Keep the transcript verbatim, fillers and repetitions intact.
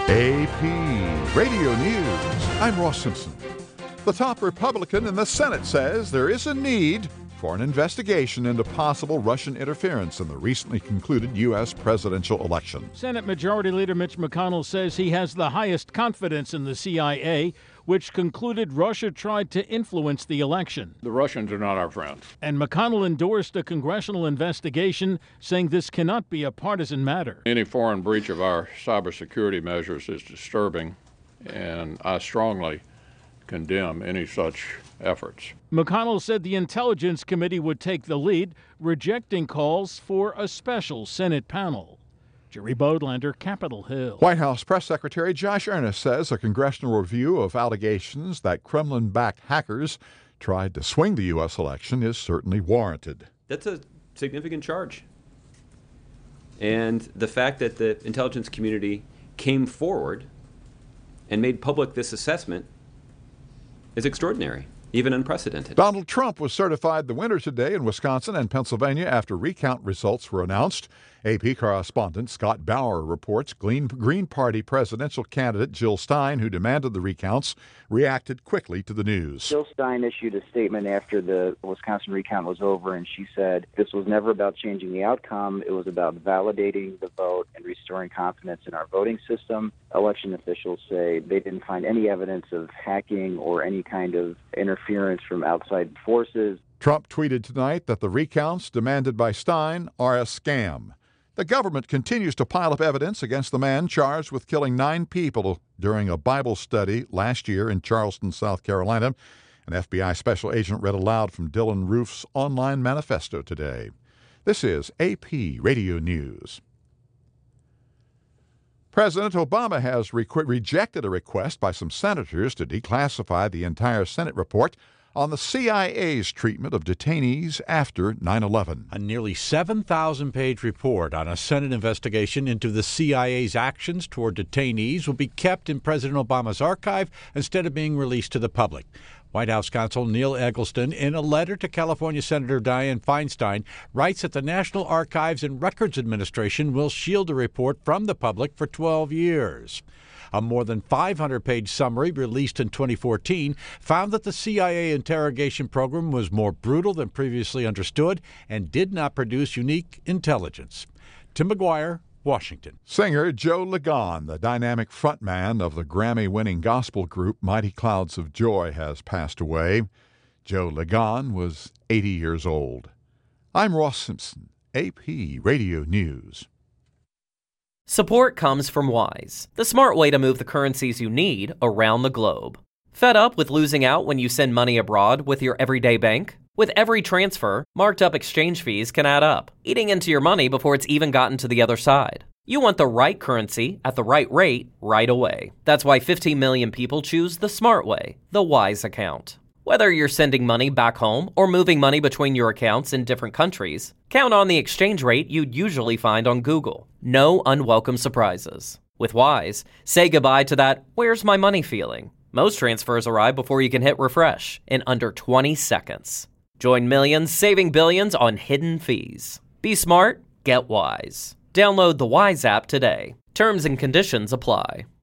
A P Radio News. I'm Ross Simpson. The top Republican in the Senate says there is a need for an investigation into possible Russian interference in the recently concluded U S presidential election. Senate Majority Leader Mitch McConnell says he has the highest confidence in the C I A, which concluded Russia tried to influence the election. The Russians are not our friends. And McConnell endorsed a congressional investigation, saying this cannot be a partisan matter. Any foreign breach of our cybersecurity measures is disturbing, and I strongly condemn any such efforts. McConnell said the Intelligence Committee would take the lead, rejecting calls for a special Senate panel. Jerry Bodlander, Capitol Hill. White House Press Secretary Josh Earnest says a congressional review of allegations that Kremlin-backed hackers tried to swing the U S election is certainly warranted. That's a significant charge. And the fact that the intelligence community came forward and made public this assessment is extraordinary, even unprecedented. Donald Trump was certified the winner today in Wisconsin and Pennsylvania after recount results were announced. A P correspondent Scott Bauer reports Green, Green Party presidential candidate Jill Stein, who demanded the recounts, reacted quickly to the news. Jill Stein issued a statement after the Wisconsin recount was over, and she said this was never about changing the outcome. It was about validating the vote and restoring confidence in our voting system. Election officials say they didn't find any evidence of hacking or any kind of interference from outside forces. Trump tweeted tonight that the recounts demanded by Stein are a scam. The government continues to pile up evidence against the man charged with killing nine people during a Bible study last year in Charleston, South Carolina. An F B I special agent read aloud from Dylan Roof's online manifesto today. This is A P Radio News. President Obama has re- rejected a request by some senators to declassify the entire Senate report on the C I A's treatment of detainees after nine eleven. A nearly seven thousand page report on a Senate investigation into the C I A's actions toward detainees will be kept in President Obama's archive instead of being released to the public. White House counsel Neil Eggleston, in a letter to California Senator Dianne Feinstein, writes that the National Archives and Records Administration will shield the report from the public for twelve years. A more than five hundred page summary released in twenty fourteen found that the C I A interrogation program was more brutal than previously understood and did not produce unique intelligence. Tim McGuire, Washington. Singer Joe Ligon, the dynamic frontman of the Grammy-winning gospel group Mighty Clouds of Joy, has passed away. Joe Ligon was eighty years old. I'm Ross Simpson, A P Radio News. Support comes from Wise, the smart way to move the currencies you need around the globe. Fed up with losing out when you send money abroad with your everyday bank? With every transfer, marked up exchange fees can add up, eating into your money before it's even gotten to the other side. You want the right currency at the right rate right away. That's why fifteen million people choose the smart way, the Wise account. Whether you're sending money back home or moving money between your accounts in different countries, count on the exchange rate you'd usually find on Google. No unwelcome surprises. With Wise, say goodbye to that "where's my money" feeling. Most transfers arrive before you can hit refresh in under twenty seconds. Join millions saving billions on hidden fees. Be smart, get Wise. Download the Wise app today. Terms and conditions apply.